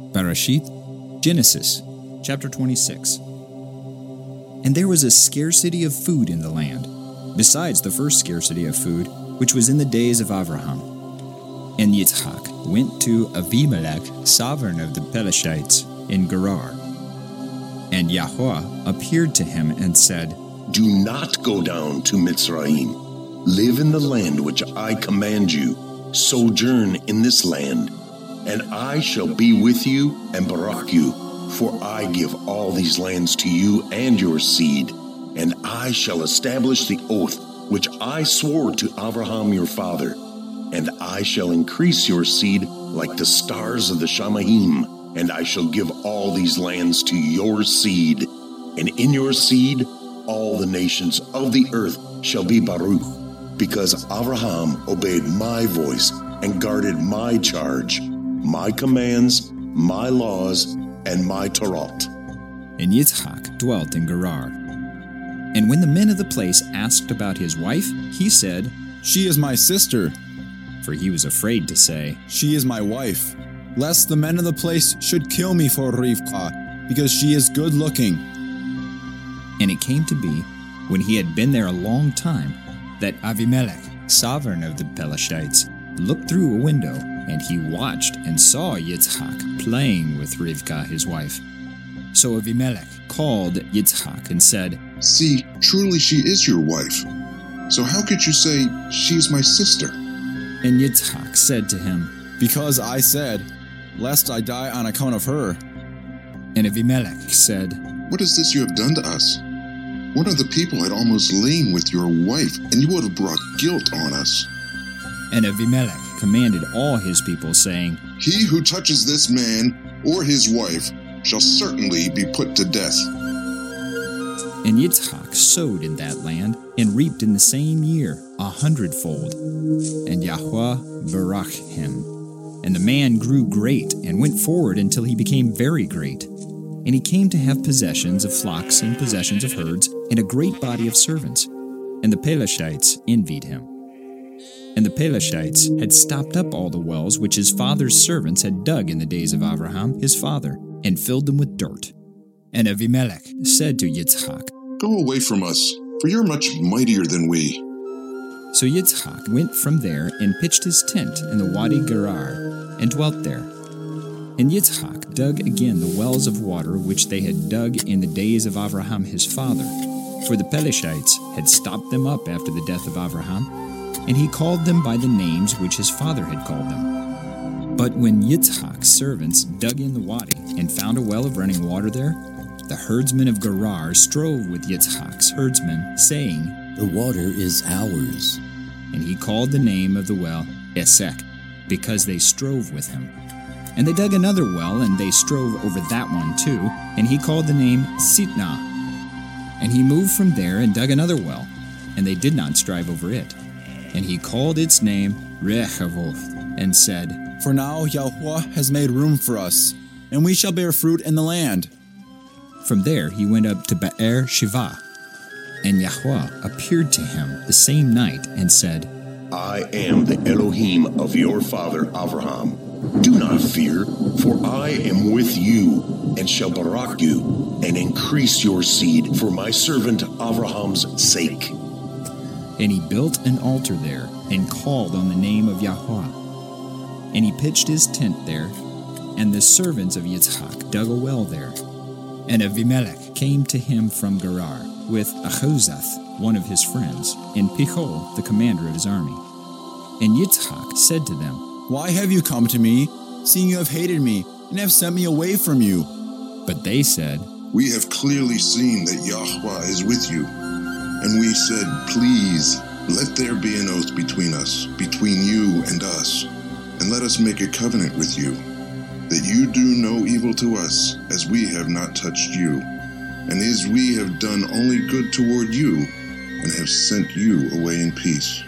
Bereshith, Genesis, chapter 26. And there was a scarcity of food in the land, besides the first scarcity of food, which was in the days of Abraham. And Yitzhak went to Avimelech, sovereign of the Pelashites, in Gerar. And Yahweh appeared to him and said, Do not go down to Mitzrayim. Live in the land which I command you. Sojourn in this land. And I shall be with you and barak you. For I give all these lands to you and your seed. And I shall establish the oath which I swore to Abraham your father. And I shall increase your seed like the stars of the Shamaim. And I shall give all these lands to your seed. And in your seed all the nations of the earth shall be Baruch, because Abraham obeyed my voice and guarded my charge, my commands, my laws, and my Torah. And Yitzhak dwelt in Gerar. And when the men of the place asked about his wife, he said, She is my sister. For he was afraid to say, She is my wife, lest the men of the place should kill me for Rivkah, because she is good looking. And it came to be, when he had been there a long time, that Avimelech, sovereign of the Pelashites, looked through a window, and he watched and saw Yitzhak playing with Rivkah his wife. So Avimelech called Yitzhak and said, See, truly she is your wife. So how could you say, She is my sister? And Yitzhak said to him, Because I said, Lest I die on account of her. And Avimelech said, What is this you have done to us? One of the people had almost lain with your wife, and you would have brought guilt on us. And Avimelech commanded all his people, saying, He who touches this man or his wife shall certainly be put to death. And Yitzhak sowed in that land, and reaped in the same year 100-fold. And Yahweh barak him. And the man grew great, and went forward until he became very great. And he came to have possessions of flocks and possessions of herds, and a great body of servants. And the Pelashites envied him. And the Pelashites had stopped up all the wells which his father's servants had dug in the days of Abraham his father, and filled them with dirt. And Avimelech said to Yitzhak, Go away from us, for you're much mightier than we. So Yitzhak went from there and pitched his tent in the Wadi Gerar, and dwelt there. And Yitzhak dug again the wells of water which they had dug in the days of Abraham his father, for the Pelashites had stopped them up after the death of Abraham, and he called them by the names which his father had called them. But when Yitzhak's servants dug in the wadi and found a well of running water there, the herdsmen of Gerar strove with Yitzhak's herdsmen, saying, The water is ours. And he called the name of the well Esek, because they strove with him. And they dug another well, and they strove over that one too, and he called the name Sitnah. And he moved from there and dug another well, and they did not strive over it. And he called its name Rechavoth, and said, For now Yahweh has made room for us, and we shall bear fruit in the land. From there he went up to Be'er Sheva. And Yahweh appeared to him the same night, and said, I am the Elohim of your father Abraham. Do not fear, for I am with you, and shall barak you, and increase your seed for my servant Abraham's sake. And he built an altar there, and called on the name of Yahweh. And he pitched his tent there, and the servants of Yitzhak dug a well there. And Avimelech came to him from Gerar, with Achozath, one of his friends, and Pichol, the commander of his army. And Yitzhak said to them, Why have you come to me, seeing you have hated me, and have sent me away from you? But they said, We have clearly seen that Yahweh is with you. And we said, Please, let there be an oath between us, between you and us, and let us make a covenant with you, that you do no evil to us, as we have not touched you, and as we have done only good toward you, and have sent you away in peace.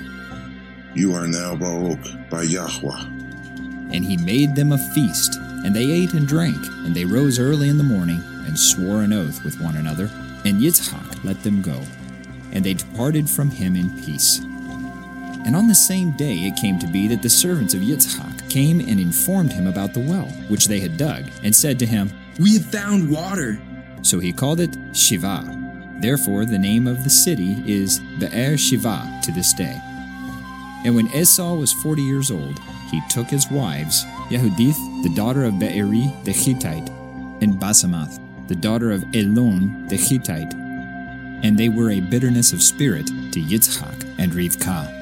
You are now Baruch by Yahweh. And he made them a feast, and they ate and drank, and they rose early in the morning, and swore an oath with one another, and Yitzhak let them go. And they departed from him in peace. And on the same day it came to be that the servants of Yitzhak came and informed him about the well, which they had dug, and said to him, "We have found water." So he called it Shiva. Therefore the name of the city is Be'er Shiva to this day. And when Esau was 40 years old, he took his wives, Yehudith, the daughter of Be'eri the Hittite, and Basemath, the daughter of Elon the Hittite, and they were a bitterness of spirit to Yitzchak and Rivkah.